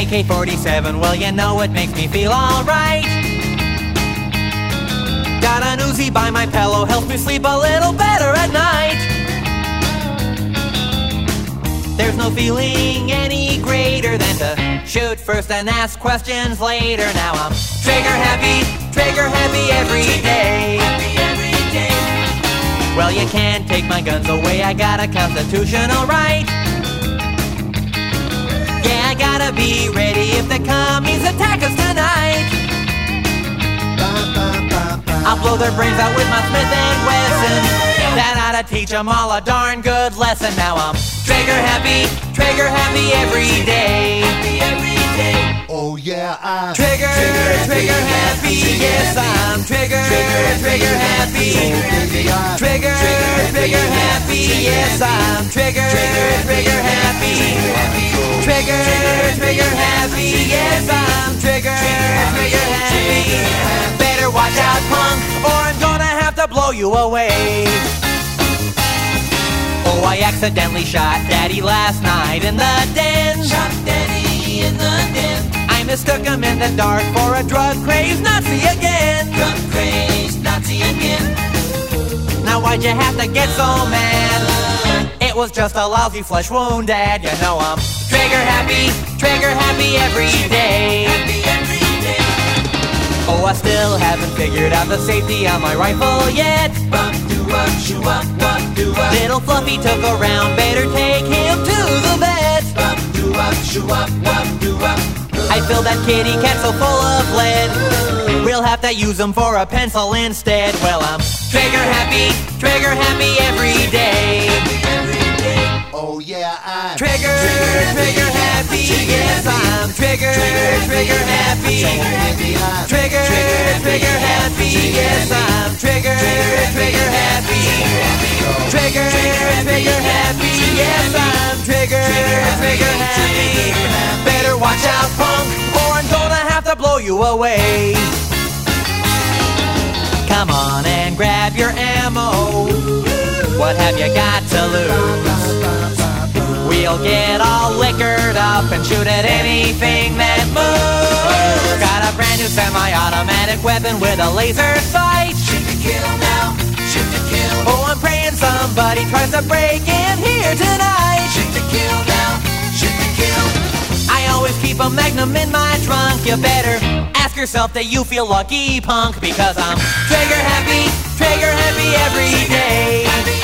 AK-47, well, you know it makes me feel alright. Got an Uzi by my pillow, helps me sleep a little better at night. There's no feeling any greater than to shoot first and ask questions later. Now I'm trigger happy every day. Well, you can't take my guns away, I got a constitutional right. Yeah, I gotta be ready if the commies attack us tonight. I'll blow their brains out with my Smith & Wesson. That ought to teach them all a darn good lesson. Now I'm trigger happy every day. Oh yeah, I'm trigger happy. Yes, I'm trigger happy. Trigger happy. Yes, I'm trigger happy. Trigger happy. Yes, I'm trigger happy. Better watch out, punk, or I'm gonna have to blow you away. Oh, I accidentally shot Daddy last night in the den. Shot Daddy in the den. I mistook him in the dark for a drug-crazed Nazi again. Drug-crazed Nazi again. Now why'd you have to get so mad? It was just a lousy flesh wound, Dad. You know I'm trigger happy every day. Oh, I still haven't figured out the safety on my rifle yet. Little Fluffy took a round, better take him to the vet. I filled that kitty cat so full of lead, we'll have to use him for a pencil instead. Well, I'm trigger happy every day. Oh yeah, I'm trigger happy. Yes, I'm trigger happy. Trigger happy. Yes, I'm trigger happy. Trigger happy. Yes, I'm trigger happy. Better watch out, punk, or I'm gonna have to blow you away. Come on and grab your ammo. What have you got to lose? We'll get all liquored up and shoot at anything that moves. Got a brand new semi-automatic weapon with a laser sight. Shoot to kill now, shoot to kill. Oh, I'm praying somebody tries to break in here tonight. Shoot to kill now, shoot to kill. I always keep a Magnum in my trunk. You better ask yourself that you feel lucky, punk, because I'm trigger happy every day.